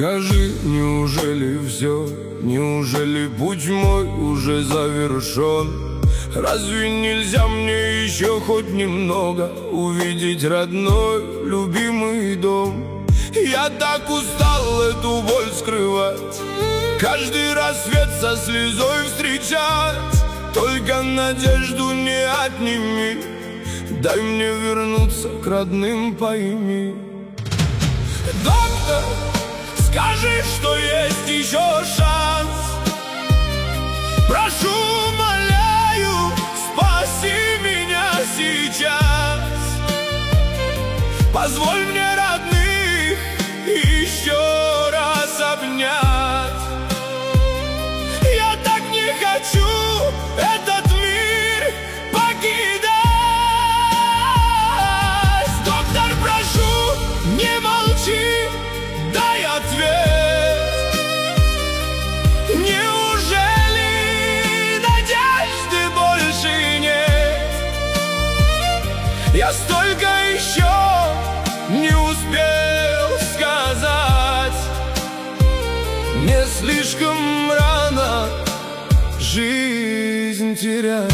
Скажи, неужели все, неужели путь мой уже завершен? Разве нельзя мне еще хоть немного увидеть родной, любимый дом? Я так устал эту боль скрывать, каждый рассвет со слезой встречать. Только надежду не отними, дай мне вернуться к родным, пойми. Доктор, скажи, что есть еще шанс. Прошу, умоляю, спаси меня сейчас. Позволь мне родных еще раз обнять. Я так не хочу этот мир покидать. Доктор, прошу, не молчи, дай ответ. Неужели надежды больше нет? Я столько еще не успел сказать. Мне слишком рано жизнь терять.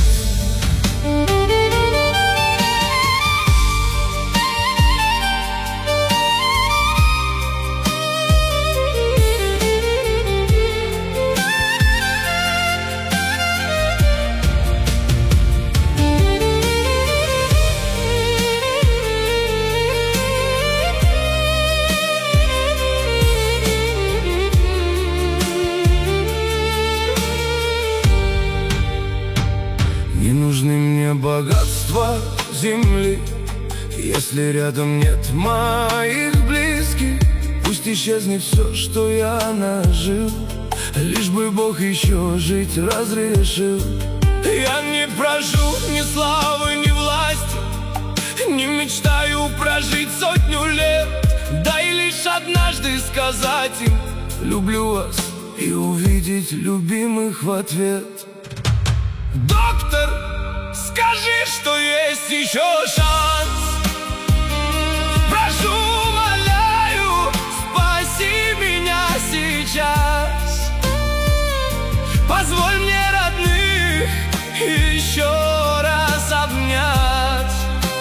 Не нужны мне богатства земли, если рядом нет моих близких. Пусть исчезнет все, что я нажил, лишь бы Бог еще жить разрешил. Я не прошу ни славы, ни власти, не мечтаю прожить 100 лет. Дай лишь однажды сказать им: люблю вас, и увидеть любимых в ответ. Доктор, скажи, что есть еще шанс. Прошу, умоляю, спаси меня сейчас. Позволь мне родных еще раз обнять.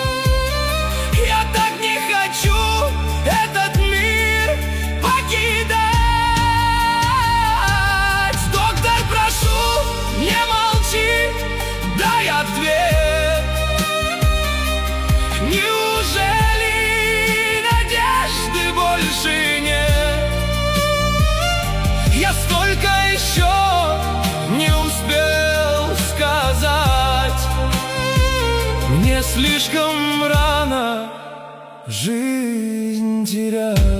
Я так не хочу этот мир покидать. Доктор, прошу, не молчи, дай ответ. Неужели надежды больше нет? Я столько еще не успел сказать. Мне слишком рано жизнь терять.